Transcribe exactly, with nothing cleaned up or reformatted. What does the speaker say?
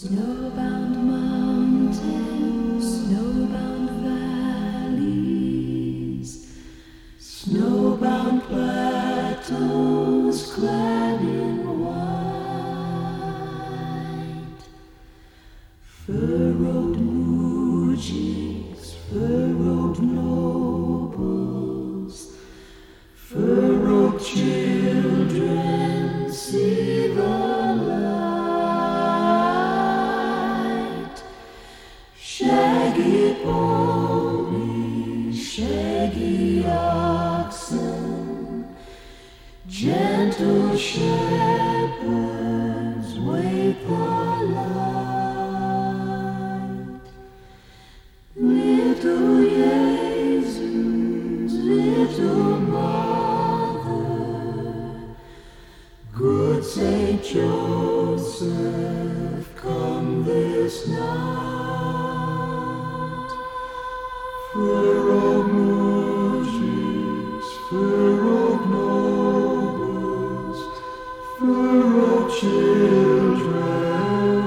Snowbound mountains, snowbound valleys, snowbound plateaus clad in white, furrowed mujiks, furrowed nobles, furrowed children see the light. Shaggy ponies, shaggy oxen, gentle shepherds wait the light. Little Jesus, little mother, good Saint Joseph, come this night. Furrowed mujiks, furrowed nobles, furrowed children